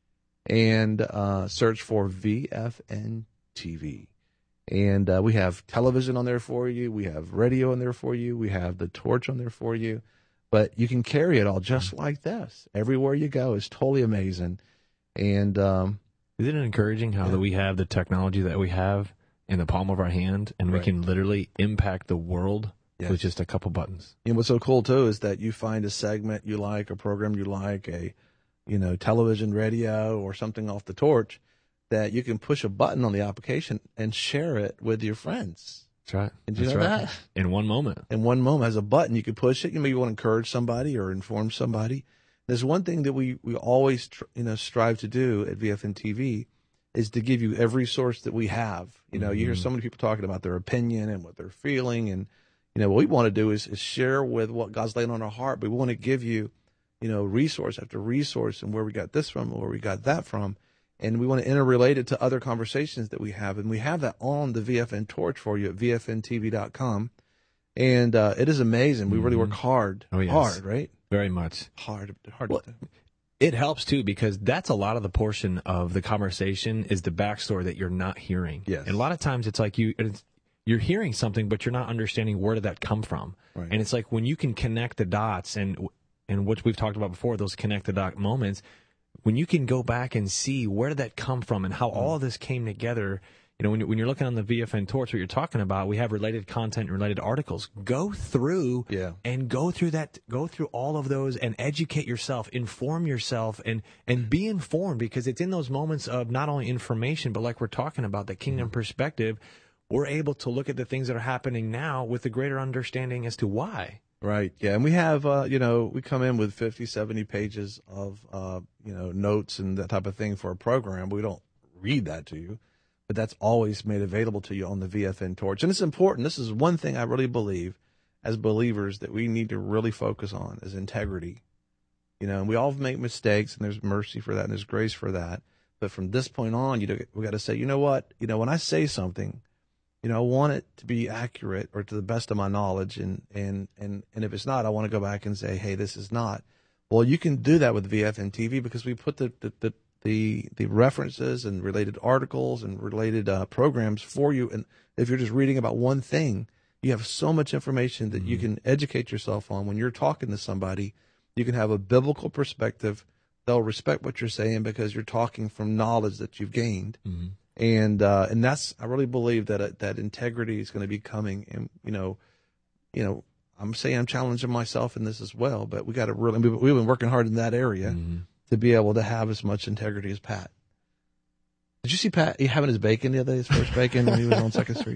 Speaker 1: and uh, search for V F N T V. And uh, we have television on there for you. We have radio on there for you. We have the torch on there for you. But you can carry it all just like this. Everywhere you go. It's totally amazing. And um,
Speaker 20: isn't it encouraging how yeah. that we have the technology that we have in the palm of our hand, and right. we can literally impact the world yes. with just a couple buttons.
Speaker 1: And what's so cool too is that you find a segment you like, a program you like, a you know television, radio, or something off the torch, that you can push a button on the application and share it with your friends.
Speaker 20: That's right.
Speaker 1: Did you
Speaker 20: That's
Speaker 1: know
Speaker 20: right.
Speaker 1: that?
Speaker 20: In one moment.
Speaker 1: In one moment, as a button, you can push it. You maybe want to encourage somebody or inform somebody. There's one thing that we we always tr- you know strive to do at V F N T V. Is to give you every source that we have. You know, mm-hmm. you hear so many people talking about their opinion and what they're feeling. And, you know, what we want to do is, is share with what God's laying on our heart. But we want to give you, you know, resource after resource and where we got this from and where we got that from. And we want to interrelate it to other conversations that we have. And we have that on the V F N Torch for you at V F N T V dot com. And uh, it is amazing. We mm-hmm. really work hard.
Speaker 20: Oh, yes.
Speaker 1: Hard, right?
Speaker 20: Very much.
Speaker 1: Hard. Hard.
Speaker 20: Well, to it helps, too, because that's a lot of the portion of the conversation is the backstory that you're not hearing.
Speaker 1: Yes.
Speaker 20: And a lot of times it's like you, it's, you're hearing something, but you're not understanding where did that come from.
Speaker 1: Right.
Speaker 20: And it's like when you can connect the dots, and and what we've talked about before, those connect the dot moments, when you can go back and see where did that come from and how mm. all of this came together. You know, when, when you're looking on the V F N Torch, what you're talking about, we have related content and related articles. Go through
Speaker 1: yeah.
Speaker 20: and go through that, go through all of those and educate yourself, inform yourself, and, and be informed, because it's in those moments of not only information, but like we're talking about, the kingdom mm-hmm. perspective, we're able to look at the things that are happening now with a greater understanding as to why.
Speaker 1: Right. Yeah. And we have, uh, you know, we come in with fifty, seventy pages of, uh, you know, notes and that type of thing for a program. We don't read that to you. But that's always made available to you on the V F N Torch. And it's important. This is one thing I really believe as believers that we need to really focus on is integrity. You know, and we all make mistakes, and there's mercy for that, and there's grace for that. But from this point on, you know, we got to say, you know what? You know, when I say something, you know, I want it to be accurate or to the best of my knowledge. And, and, and, and if it's not, I want to go back and say, hey, this is not. Well, you can do that with V F N T V because we put the, the, the the the references and related articles and related uh, programs for you. And if you're just reading about one thing, you have so much information that mm-hmm. you can educate yourself on. When you're talking to somebody, you can have a biblical perspective. They'll respect what you're saying because you're talking from knowledge that you've gained.
Speaker 20: Mm-hmm.
Speaker 1: And uh, and that's, I really believe that uh, that integrity is going to be coming. And, you know, you know, I'm saying I'm challenging myself in this as well, but we got to really, we've been working hard in that area. Mm-hmm. to be able to have as much integrity as Pat. Did you see Pat he having his bacon the other day, his first bacon when he was on Second Street?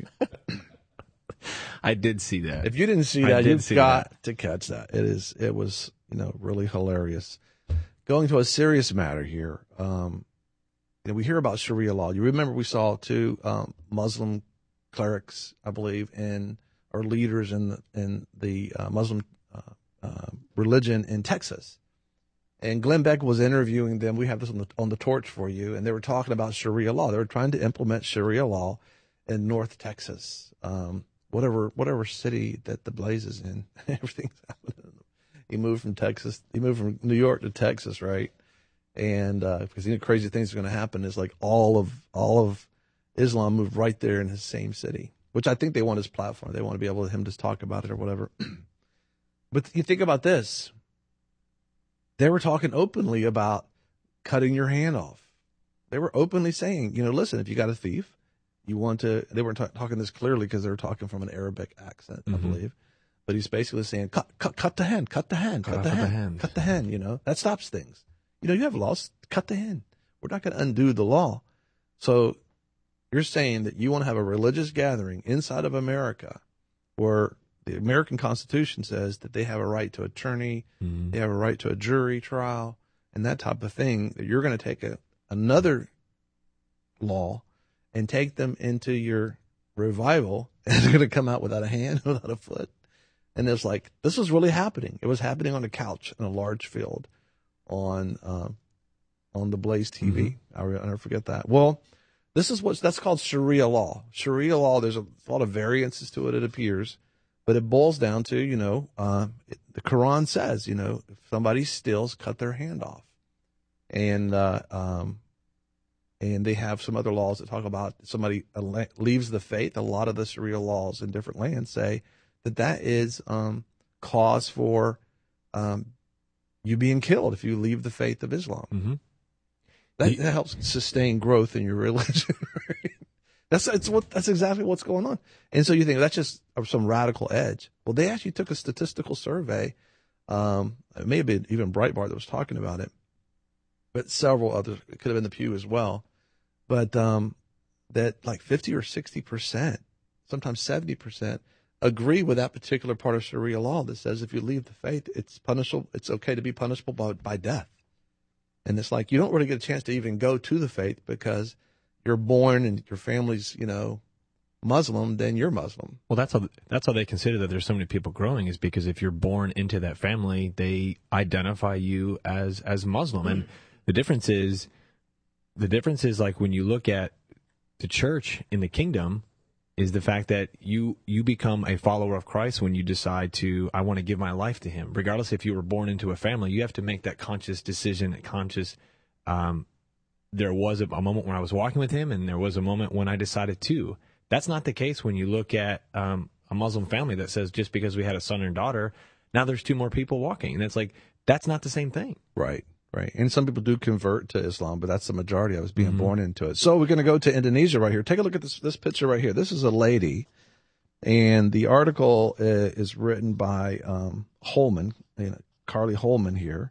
Speaker 20: I did see that.
Speaker 1: If you didn't see that, you've got that. to catch that. It is, it was, you know, really hilarious. Going to a serious matter here. Um, you know, we hear about Sharia law. You remember we saw two um, Muslim clerics, I believe, and or leaders in the, in the uh, Muslim uh, uh, religion in Texas. And Glenn Beck was interviewing them. We have this on the on the torch for you, and they were talking about Sharia law. They were trying to implement Sharia law in North Texas, um, whatever whatever city that the Blaze is in. Everything's happening. He moved from Texas. He moved from New York to Texas, right? And uh, because you know, crazy things are going to happen is like all of all of Islam moved right there in his same city, which I think they want his platform. They want to be able to him to talk about it or whatever. But you think about this. They were talking openly about cutting your hand off. They were openly saying, you know, listen, if you got a thief, you want to, they weren't t- talking this clearly because they were talking from an Arabic accent, mm-hmm. I believe. But he's basically saying, cut, cut, cut the hand, cut the hand, cut, cut the, hand, the hand, cut the hand, you know, that stops things. You know, you have laws, cut the hand. We're not going to undo the law. So you're saying that you want to have a religious gathering inside of America where the American Constitution says that they have a right to attorney, mm-hmm. they have a right to a jury trial, and that type of thing. That you're going to take a, another law and take them into your revival, and they're going to come out without a hand, without a foot. And it's like, this was really happening. It was happening on a couch in a large field on uh, on the Blaze T V. Mm-hmm. I'll never forget that. Well, this is what's that's called Sharia law. Sharia law, there's a lot of variances to it, it appears, but it boils down to, you know, uh, it, the Quran says, you know, if somebody steals, cut their hand off. And uh, um, and they have some other laws that talk about somebody leaves the faith. A lot of the Sharia laws in different lands say that that is um, cause for um, you being killed if you leave the faith of Islam.
Speaker 20: Mm-hmm.
Speaker 1: That, that helps sustain growth in your religion. Right? That's it's what that's exactly what's going on. And so you think that's just some radical edge. Well, they actually took a statistical survey. Um, it may have been even Breitbart that was talking about it, but several others. It could have been the Pew as well. But um, that like fifty or sixty percent, sometimes seventy percent, agree with that particular part of Sharia law that says if you leave the faith, it's punishable. It's okay to be punishable by, by death. And it's like you don't really get a chance to even go to the faith because you're born and your family's, you know, Muslim, then you're Muslim.
Speaker 20: Well, that's how that's how they consider that there's so many people growing, is because if you're born into that family, they identify you as as Muslim. Mm-hmm. And the difference is, the difference is like when you look at the church in the kingdom, is the fact that you you become a follower of Christ when you decide to, I want to give my life to him. Regardless if you were born into a family, you have to make that conscious decision, a conscious, um, there was a, a moment when I was walking with him, and there was a moment when I decided to. That's not the case when you look at um, a Muslim family that says just because we had a son and daughter, now there's two more people walking. And it's like, that's not the same thing.
Speaker 1: Right. Right. And some people do convert to Islam, but that's the majority. I was being mm-hmm. born into it. So we're going to go to Indonesia right here. Take a look at this this picture right here. This is a lady, and the article uh, is written by um, Holman, you know, Carly Holman here.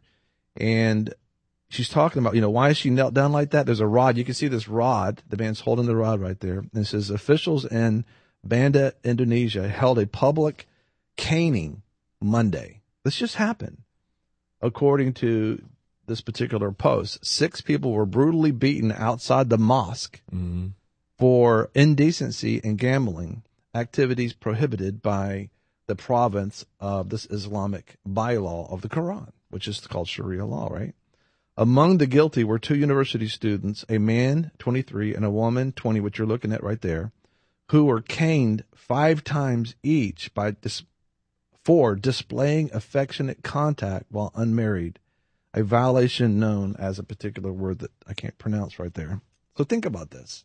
Speaker 1: And she's talking about, you know, why is she knelt down like that? There's a rod. You can see this rod. The man's holding the rod right there. And it says officials in Banda, Indonesia held a public caning Monday. This just happened. According to this particular post, six people were brutally beaten outside the mosque mm-hmm. for indecency and gambling activities prohibited by the province of this Islamic bylaw of the Quran, which is called Sharia law, right? Among the guilty were two university students, a man, twenty-three, and a woman, twenty, which you're looking at right there, who were caned five times each by dis- for displaying affectionate contact while unmarried, a violation known as a particular word that I can't pronounce right there. So think about this.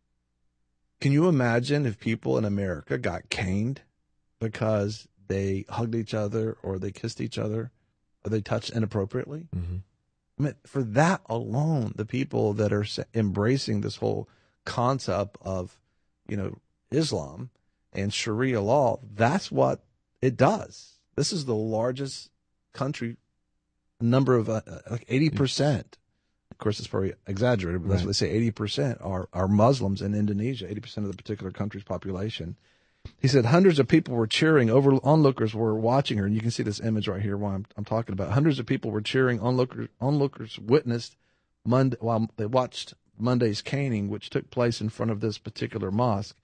Speaker 1: Can you imagine if people in America got caned because they hugged each other or they kissed each other or they touched inappropriately?
Speaker 20: Mm-hmm.
Speaker 1: I mean, for that alone, the people that are embracing this whole concept of, you know, Islam and Sharia law, that's what it does. This is the largest country, number of uh, like eighty percent. Of course, it's probably exaggerated, but that's right. What they say. eighty percent are, are Muslims in Indonesia, eighty percent of the particular country's population. He said hundreds of people were cheering. Over onlookers were watching her, and you can see this image right here. While I'm, I'm talking about, hundreds of people were cheering. Onlookers, onlookers witnessed Monday while they watched Monday's caning, which took place in front of this particular mosque.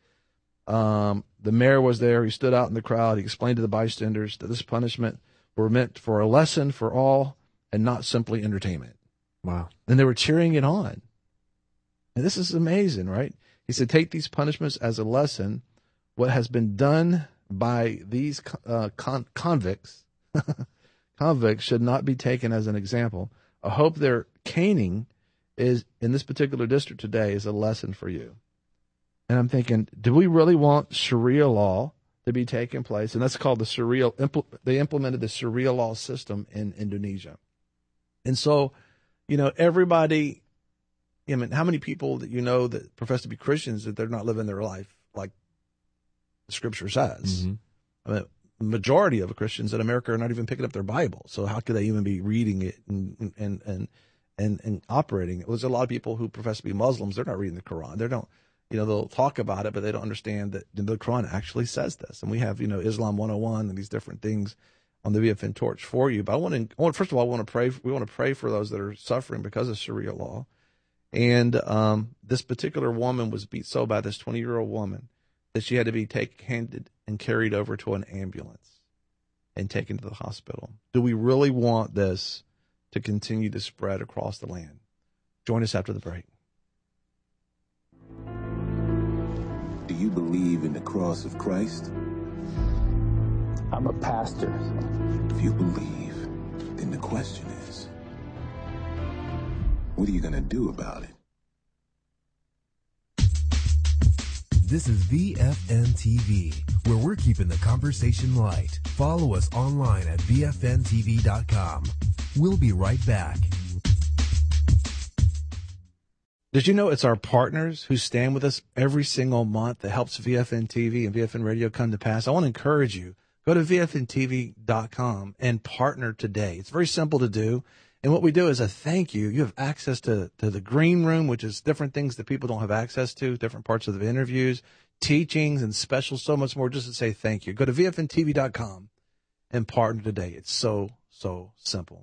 Speaker 1: Um, the mayor was there. He stood out in the crowd. He explained to the bystanders that this punishment were meant for a lesson for all and not simply entertainment.
Speaker 20: Wow!
Speaker 1: And they were cheering it on. And this is amazing, right? He said, "Take these punishments as a lesson. What has been done by these uh, con- convicts, convicts should not be taken as an example. I hope their caning is in this particular district today is a lesson for you." And I'm thinking, do we really want Sharia law to be taking place? And that's called the Sharia. Impl- they implemented the Sharia law system in Indonesia. And so, you know, everybody, I mean, how many people that you know that profess to be Christians that they're not living their life like the Scripture says?
Speaker 20: Mm-hmm.
Speaker 1: I mean, the majority of Christians in America are not even picking up their Bible. So how could they even be reading it and and and and, and operating it? Well, there's a lot of people who profess to be Muslims. They're not reading the Quran. They don't, you know, they'll talk about it, but they don't understand that the Quran actually says this. And we have, you know, Islam one oh one and these different things on the V F N Torch for you. But I want to, I want, first of all, I want to pray. We want to pray for those that are suffering because of Sharia law. And um, this particular woman was beat so bad, this twenty-year-old woman, that she had to be taken, handed, and carried over to an ambulance and taken to the hospital. Do we really want this to continue to spread across the land? Join us after the break.
Speaker 5: Do you believe in the cross of Christ?
Speaker 6: I'm a pastor.
Speaker 5: If you believe, then the question is, what are you going to do about it?
Speaker 7: This is V F N T V, where we're keeping the conversation light. Follow us online at V F N T V dot com. We'll be right back.
Speaker 1: Did you know it's our partners who stand with us every single month that helps V F N T V and V F N Radio come to pass? I want to encourage you. Go to V F N T V dot com and partner today. It's very simple to do. And what we do is a thank you. You have access to, to the green room, which is different things that people don't have access to, different parts of the interviews, teachings, and specials, so much more, just to say thank you. Go to V F N T V dot com and partner today. It's so, so simple.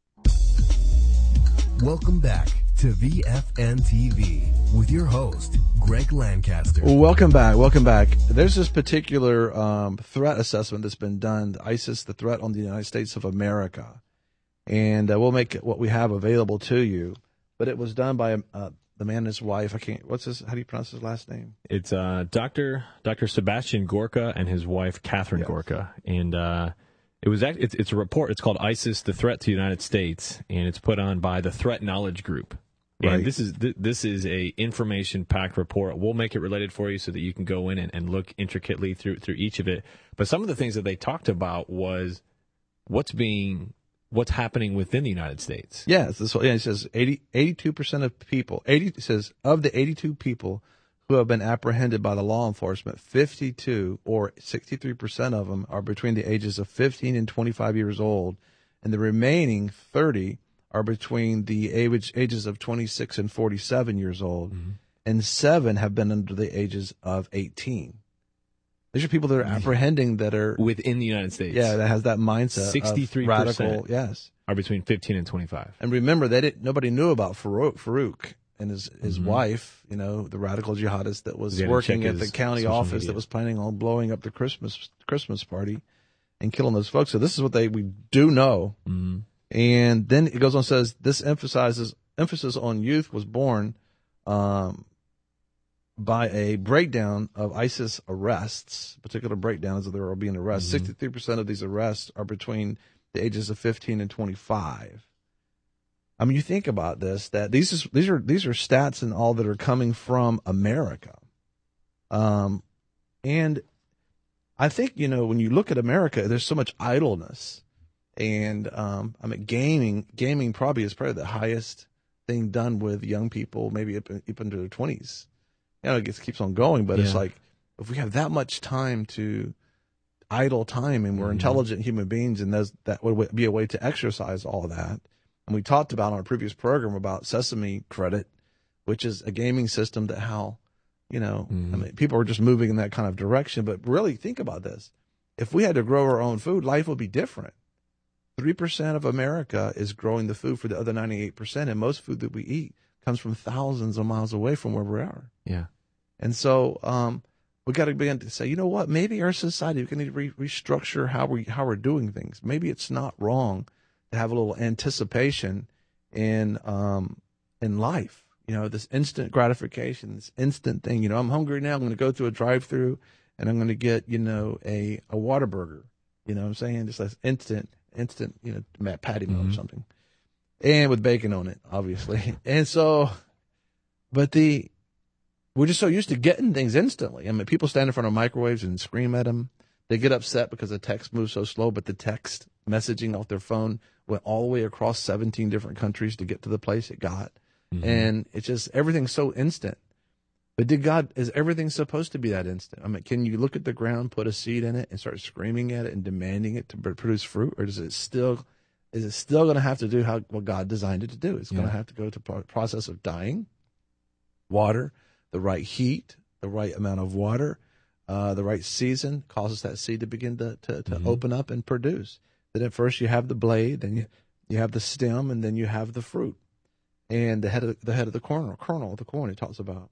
Speaker 7: Welcome back to V F N T V with your host, Greg Lancaster.
Speaker 1: Well, welcome back. Welcome back. There's this particular um, threat assessment that's been done, ISIS, the threat on the United States of America. And uh, we'll make what we have available to you. But it was done by uh, the man and his wife. I can't, what's his, how do you pronounce his last name?
Speaker 20: It's uh, Doctor Doctor Sebastian Gorka and his wife, Catherine yes. Gorka. And uh, it was act- it's, it's a report. It's called ISIS, the Threat to the United States. And it's put on by the Threat Knowledge Group. And right. this is th- this is a information-packed report. We'll make it related for you so that you can go in and, and look intricately through through each of it. But some of the things that they talked about was what's being what's happening within the United States.
Speaker 1: Yeah, this, yeah it says eighty, eighty-two percent of people, eighty it says of the eighty-two people who have been apprehended by the law enforcement, fifty-two or sixty-three percent of them are between the ages of fifteen and twenty-five years old, and the remaining thirty are between the age, ages of twenty-six and forty-seven years old, mm-hmm. and seven have been under the ages of eighteen. These are people that are apprehending that are
Speaker 20: within the United States.
Speaker 1: Yeah, that has that mindset.
Speaker 20: Sixty-three
Speaker 1: radical, yes,
Speaker 20: are between fifteen and twenty-five.
Speaker 1: And remember, they didn't. Nobody knew about Farouk, Farouk and his his
Speaker 20: mm-hmm.
Speaker 1: wife. You know, the radical jihadist that was working at the county office media. that was planning on blowing up the Christmas Christmas party and killing those folks. So this is what they we do know.
Speaker 20: Mm-hmm.
Speaker 1: And then it goes on and says this emphasizes emphasis on youth was born um, by a breakdown of ISIS arrests, particular breakdowns of there are being arrests. Mm-hmm. sixty-three percent of these arrests are between the ages of fifteen and twenty-five. I mean, you think about this, that these is, these are these are stats and all that are coming from America. Um, and I think, you know, when you look at America, there's so much idleness. And um, I mean, gaming gaming probably is probably the highest thing done with young people, maybe up, up into their twenties. You know, it gets, keeps on going, but yeah. it's like if we have that much time to idle time, and we're mm-hmm. intelligent human beings, and those, that would be a way to exercise all of that. And we talked about on a previous program about Sesame Credit, which is a gaming system that how, you know, mm-hmm. I mean, people are just moving in that kind of direction. But really think about this. If we had to grow our own food, life would be different. three percent of America is growing the food for the other ninety-eight percent, and most food that we eat comes from thousands of miles away from where we are.
Speaker 20: Yeah.
Speaker 1: And so um, we got to begin to say, you know what, maybe our society, we can need to re- restructure how, we, how we're doing things. Maybe it's not wrong to have a little anticipation in um, in life. You know, this instant gratification, this instant thing. You know, I'm hungry now. I'm going to go through a drive-through, and I'm going to get, you know, a, a Whataburger. You know what I'm saying? Just this instant. instant, you know, patty meal mm-hmm. or something, and with bacon on it, obviously. And so, but the, we're just so used to getting things instantly. I mean, people stand in front of microwaves and scream at them. They get upset because the text moves so slow, but the text messaging off their phone went all the way across seventeen different countries to get to the place it got. Mm-hmm. And it's just, everything's so instant. But did God, is everything supposed to be that instant? I mean, can you look at the ground, put a seed in it, and start screaming at it and demanding it to produce fruit? Or does it still, is it still going to have to do how what God designed it to do? It's yeah. going to have to go to a process of dying, water, the right heat, the right amount of water, uh, the right season causes that seed to begin to, to, to mm-hmm. open up and produce. Then at first you have the blade, then you, you have the stem, and then you have the fruit. and the head of the head of the kernel, kernel of the corn he talks about.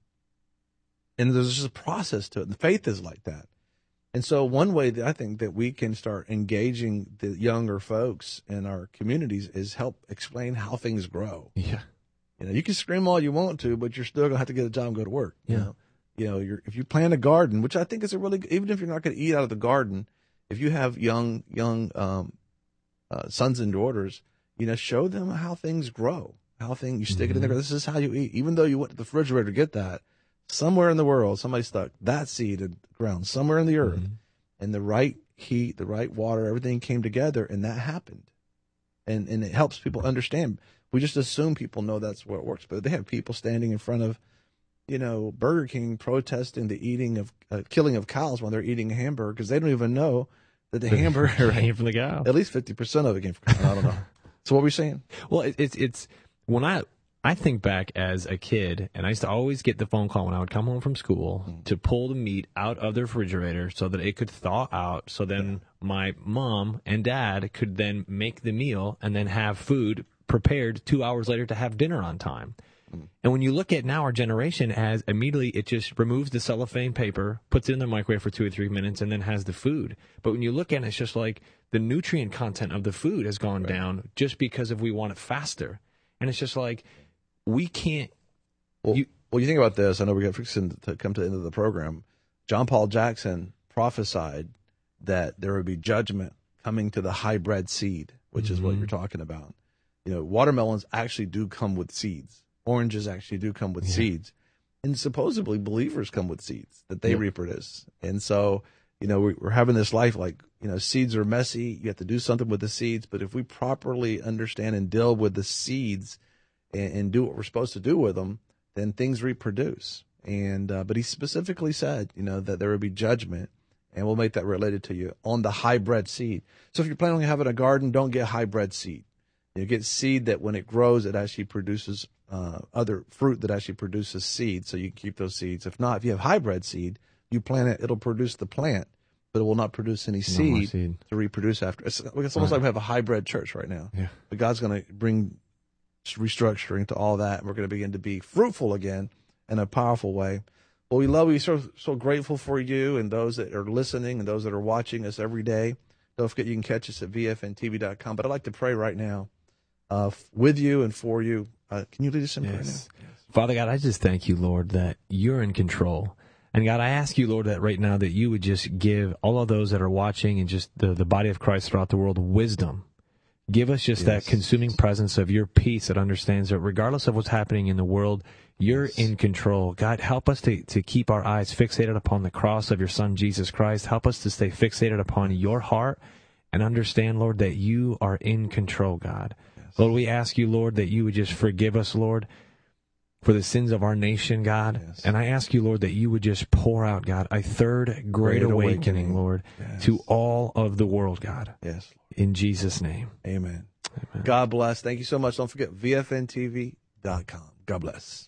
Speaker 1: And there's just a process to it. And faith is like that. And so one way that I think that we can start engaging the younger folks in our communities is help explain how things grow.
Speaker 20: Yeah.
Speaker 1: You know, you can scream all you want to, but you're still gonna have to get a job and go to work. You
Speaker 20: Yeah.
Speaker 1: know, you know, you're, if you plant a garden, which I think is a really, even if you're not going to eat out of the garden, if you have young, young um, uh, sons and daughters, you know, show them how things grow, how things, you stick
Speaker 20: Mm-hmm.
Speaker 1: it in there. This is how you eat. Even though you went to the refrigerator to get that, somewhere in the world, somebody stuck that seed in the ground, somewhere in the earth,
Speaker 20: Mm-hmm.
Speaker 1: and the right heat, the right water, everything came together, and that happened. And and it helps people understand. We just assume people know that's what works, but they have people standing in front of, you know, Burger King protesting the eating of, uh, killing of cows when they're eating a hamburger because they don't even know that the hamburger
Speaker 20: came from the cow.
Speaker 1: At least fifty percent of it came from cow. I don't know. So what were you saying?
Speaker 20: Well, it, it's it's when I I think back as a kid, and I used to always get the phone call when I would come home from school
Speaker 1: Mm.
Speaker 20: to pull the meat out of the refrigerator so that it could thaw out. So then my mom and dad could then make the meal and then have food prepared two hours later to have dinner on time. And when you look at now our generation, as immediately it just removes the cellophane paper, puts it in the microwave for two or three minutes, and then has the food. But when you look at it, it's just like the nutrient content of the food has gone down just because if we want it faster. And it's just like we can't.
Speaker 1: Well,
Speaker 20: you,
Speaker 1: well, you think about this. I know we're going to come to the end of the program. John Paul Jackson prophesied that there would be judgment coming to the hybrid seed, which is what you're talking about. You know, watermelons actually do come with seeds. Oranges actually do come with
Speaker 20: Yeah.
Speaker 1: seeds. And supposedly believers come with seeds that they
Speaker 20: Yep.
Speaker 1: reproduce. And so, you know, we, we're having this life like, you know, seeds are messy. You have to do something with the seeds. But if we properly understand and deal with the seeds and, and do what we're supposed to do with them, then things reproduce. And, uh, but he specifically said, you know, that there would be judgment. And we'll make that related to you on the hybrid seed. So if you're planning on having a garden, don't get hybrid seed. You get seed that when it grows, it actually produces uh, other fruit that actually produces seed, so you can keep those seeds. If not, if you have hybrid seed, you plant it, it'll produce the plant, but it will not produce any
Speaker 20: No more
Speaker 1: seed,
Speaker 20: seed.
Speaker 1: to reproduce after. It's, it's almost like we have a hybrid church right now.
Speaker 20: Yeah.
Speaker 1: But God's going to bring restructuring to all that, and we're going to begin to be fruitful again in a powerful way. Well, we love you. So, so grateful for you and those that are listening and those that are watching us every day. Don't forget you can catch us at V F N T V dot com. But I'd like to pray right now uh, with you and for you. Uh, can you lead us in prayer now?
Speaker 20: Yes. Father God, I just thank you, Lord, that you're in control. And God, I ask you, Lord, that right now that you would just give all of those that are watching and just the, the body of Christ throughout the world wisdom. Give us just
Speaker 1: Yes.
Speaker 20: that consuming presence of your peace that understands that regardless of what's happening in the world, you're
Speaker 1: Yes.
Speaker 20: in control. God, help us to, to keep our eyes fixated upon the cross of your Son, Jesus Christ. Help us to stay fixated upon your heart and understand, Lord, that you are in control, God.
Speaker 1: Yes.
Speaker 20: Lord, we ask you, Lord, that you would just forgive us, Lord, for the sins of our nation, God.
Speaker 1: Yes.
Speaker 20: And I ask you, Lord, that you would just pour out, God, a third great,
Speaker 1: Great
Speaker 20: awakening,
Speaker 1: awakening.
Speaker 20: Lord,
Speaker 1: Yes.
Speaker 20: to all of the world, God.
Speaker 1: Yes.
Speaker 20: In Jesus' name.
Speaker 1: Amen.
Speaker 20: Amen.
Speaker 1: God bless. Thank you so much. Don't forget V F N T V dot com. God bless.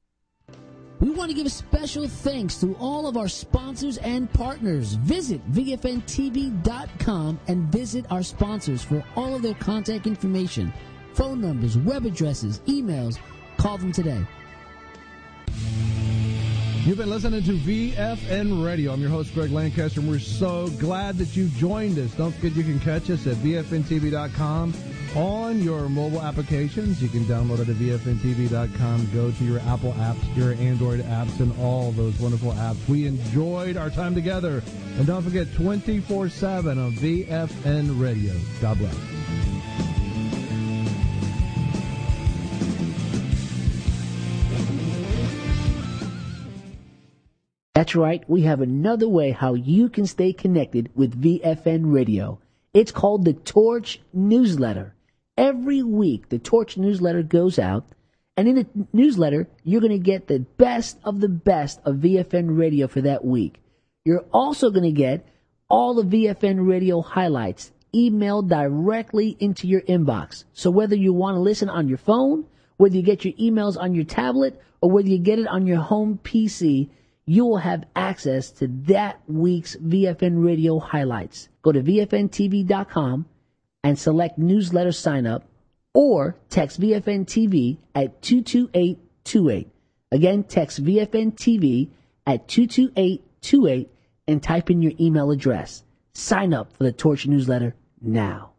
Speaker 21: We want to give a special thanks to all of our sponsors and partners. Visit V F N T V dot com and visit our sponsors for all of their contact information, phone numbers, web addresses, emails. Call them today.
Speaker 8: You've been listening to V F N Radio. I'm your host, Greg Lancaster, and we're so glad that you joined us. Don't forget you can catch us at V F N T V dot com on your mobile applications. You can download it at V F N T V dot com. Go to your Apple apps, your Android apps, and all those wonderful apps. We enjoyed our time together. And don't forget twenty-four seven on V F N Radio. God bless.
Speaker 21: That's right. We have another way how you can stay connected with V F N Radio. It's called the Torch Newsletter. Every week, the Torch Newsletter goes out, and in the newsletter, you're going to get the best of the best of V F N Radio for that week. You're also going to get all the V F N Radio highlights emailed directly into your inbox. So whether you want to listen on your phone, whether you get your emails on your tablet, or whether you get it on your home P C, you will have access to that week's V F N Radio highlights. Go to V F N T V dot com and select newsletter sign up, or text V F N T V at two two eight two eight. Again, text V F N T V at two two eight two eight and type in your email address. Sign up for the Torch newsletter now.